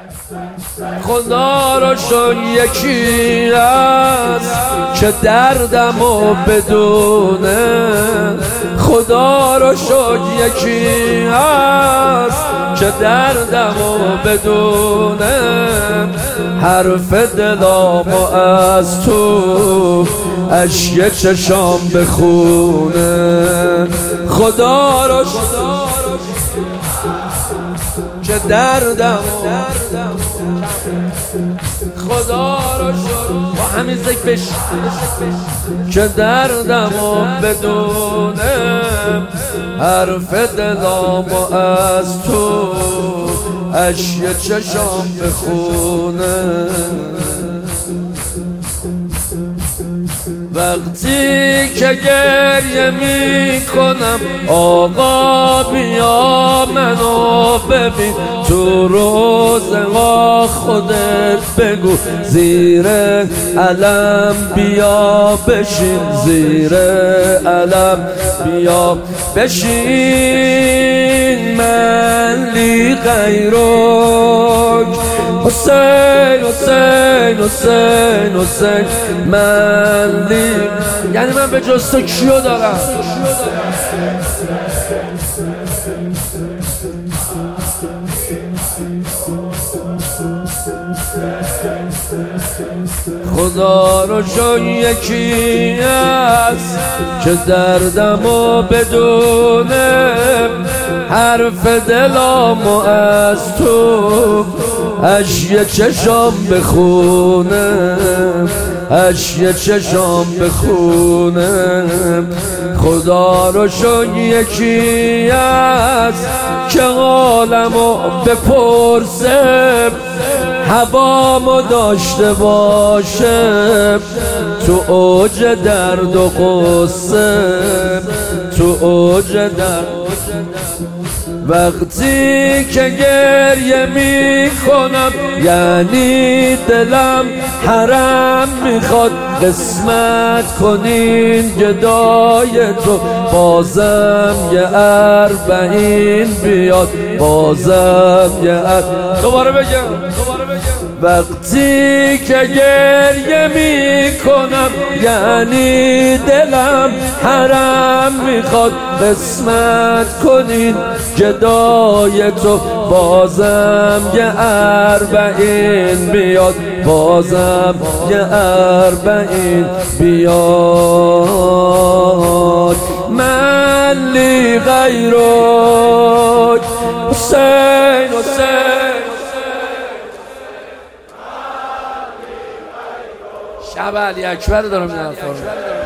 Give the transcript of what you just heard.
خدا را شکر یکی هست که دردمو بدونه، خدا را شکر یکی هست که دردمو بدونه، حرف دلامو از تو اشک چشام بخونه. خدا را شکر که دردمو، خدا را شکر با همین ذکر بش که دردمو بدونه، حرف دلامو از تو اشک چشام بخونه. وقتی که گریه می کنم آقا بیا منو ببین، تو روزها خودت بگو زیر علم بیا بشین، زیر علم بیا بشین، من لی غیرک حسین حسین حسین حسین، من لی، یعنی من به جز تو کیو دارم؟ خدا رو شکر یکی هست که دردمو بدونه، حرف دلامو از تو اشک چشام بخونه، اشک چشام بخونه. خدا رو شکر یکی هست که حالمو بپرسه، هوامو داشته باشه، تو اوج درد و غصه، تو اوج درد. وقتی که گریه می کنم یعنی دلم حرم میخواد، قسمت کنین گدای تو بازم یه اربعین بیاد، بازم یه دوباره بگم. وقتی که گریه می کنم یعنی دلم حرم میخواد، قسمت کنین گدای تو بازم یه اربعین بیاد، بازم یه اربعین بیاد، من لی غیرک حسین حسین. شب علی اکبر دارم این حرفا رو.